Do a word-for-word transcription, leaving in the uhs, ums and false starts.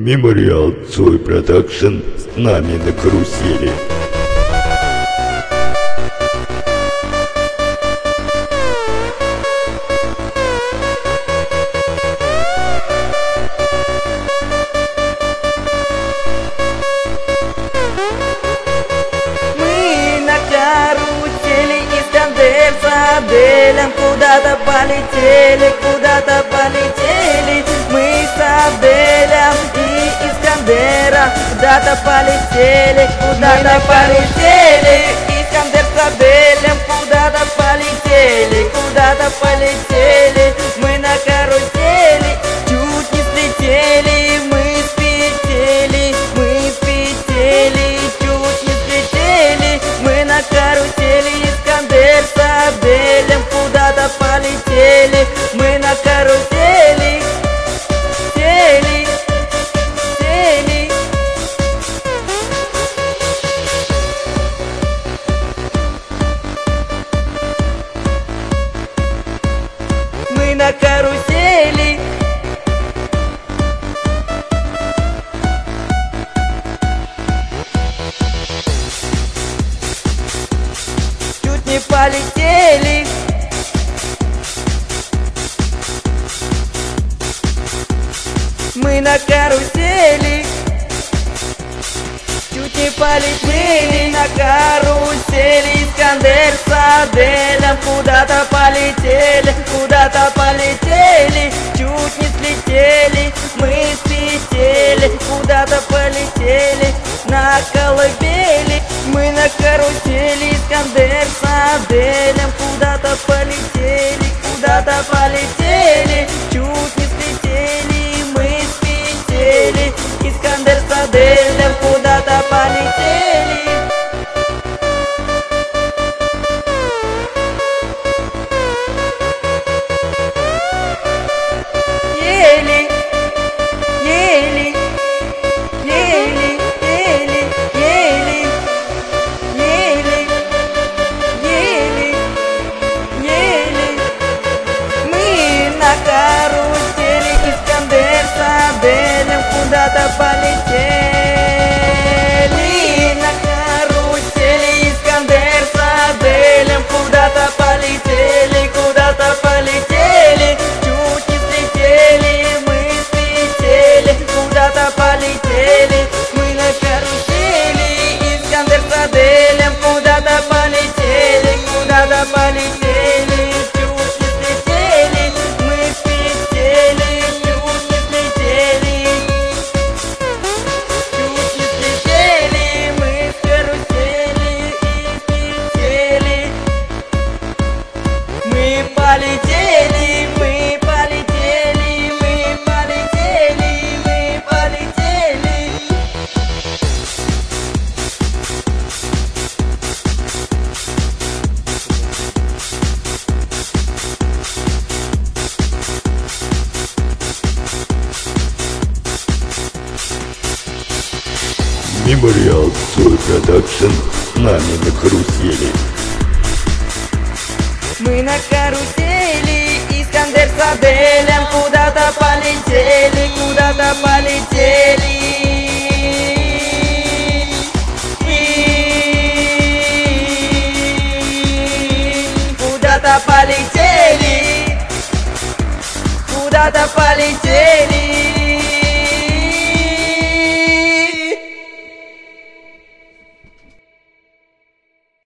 Мемориал Цой Продакшн с нами на карусели. Мы на карусели Искандер с Аделем куда-то полетели, куда-то полетели. Мы с Аделем и Искандером куда-то полетели, куда-то полетели. Искандер с Аделем куда-то полетели, куда-то полетели. Мы на карусели чуть не слетели, мы слетели, мы слетели, чуть не слетели. Мы на карусели Искандер с Аделем куда-то полетели. Мы на карусели сели, сели. Мы на карусели. Чуть не полетели. Мы на карусели. Чуть не полетели на карусели. Искандер с Аделем куда-то полетели, куда-то полетели. Чуть не слетели, мы слетели, куда-то полетели на колыбели. Мы на карусели Искандер с Аделем куда-то полетели, куда-то полетели. Чуть не слетели, мы слетели. Искандер с Аделем куда-то полетели. Ели, ели, ели, ели, ели, ели, ели, ели. Мы на карусели Искандер с Аделем куда-то полетели. На карусели Искандер с Аделем куда-то полетели, куда-то полетели. Чуть не слетели, мы слетели, куда-то полетели. Мы на карусели Искандер с Аделем куда-то полетели, куда-то полетели. Чуть не слетели, мы слетели, чуть не слетели. Чуть не слетели, мы с карусели и слетели. Мы полетели, мы полетели, мы полетели, мы полетели. Мемориал Цой Продакшн с нами на карусели. Мы на карусели Искандер с Аделем куда-то полетели, куда-то полетели.